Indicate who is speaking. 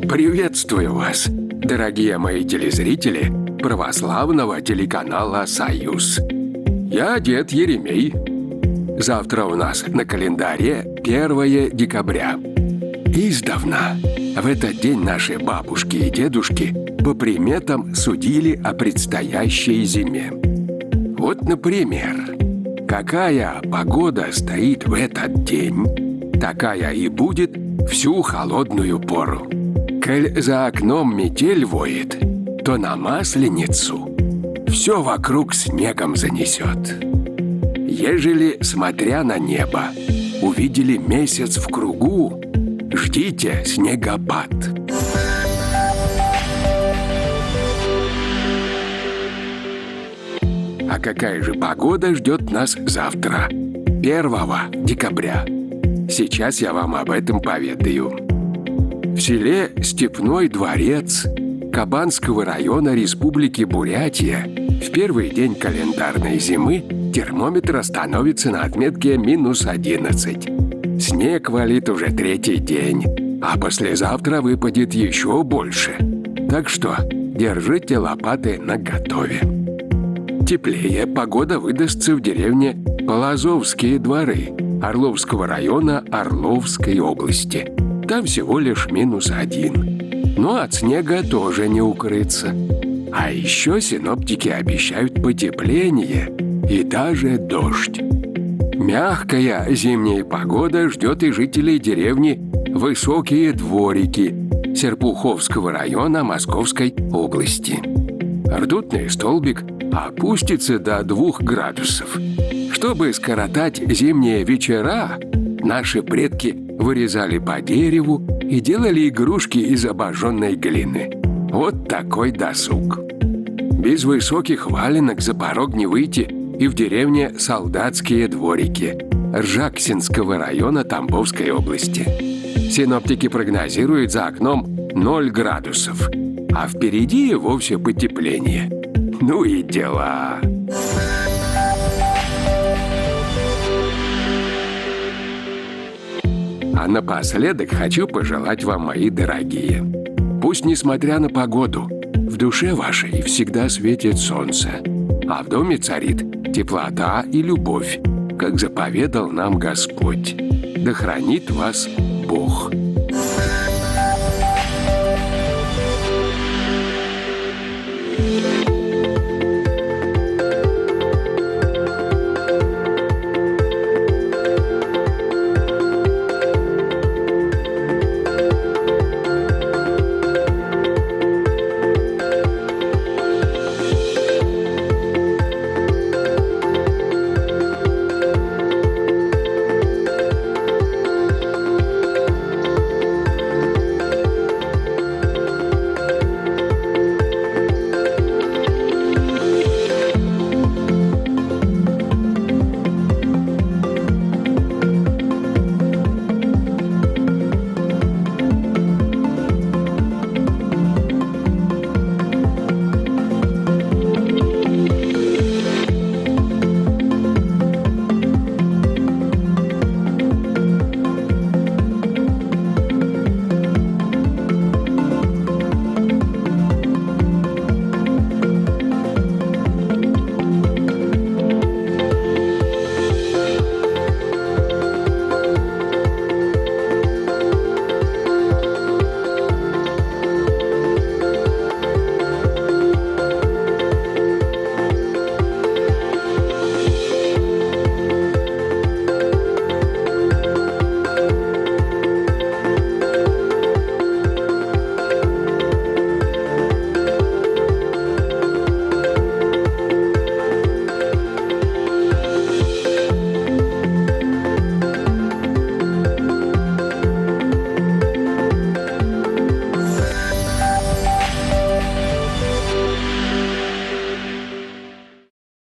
Speaker 1: Приветствую вас, дорогие мои телезрители православного телеканала «Союз». Я дед Еремей. Завтра у нас на календаре 1 декабря. Издавна в этот день наши бабушки и дедушки по приметам судили о предстоящей зиме. Вот, например, какая погода стоит в этот день, такая и будет всю холодную пору. Коль за окном метель воет, то на Масленицу все вокруг снегом занесет. Ежели, смотря на небо, увидели месяц в кругу, ждите снегопад. А какая же погода ждет нас завтра, 1 декабря? Сейчас я вам об этом поведаю. В селе Степной Дворец Кабанского района Республики Бурятия в первый день календарной зимы термометр остановится на отметке -11. Снег валит уже 3-й день, а послезавтра выпадет еще больше. Так что держите лопаты наготове. Теплее погода выдастся в деревне Полозовские дворы Орловского района Орловской области. Там всего лишь -1. Но от снега тоже не укрыться. А еще синоптики обещают потепление и даже дождь. Мягкая зимняя погода ждет и жителей деревни Высокие Дворики Серпуховского района Московской области. Ртутный столбик опустится до 2 градусов. Чтобы скоротать зимние вечера, наши предки вырезали по дереву и делали игрушки из обожженной глины. Вот такой досуг. Без высоких валенок за порог не выйти и в деревне Солдатские Дворики Ржаксинского района Тамбовской области. Синоптики прогнозируют за окном 0 градусов, а впереди вовсе потепление. Ну и дела. А напоследок хочу пожелать вам, мои дорогие, пусть, несмотря на погоду, в душе вашей всегда светит солнце, а в доме царит теплота и любовь, как заповедал нам Господь. Да хранит вас Бог.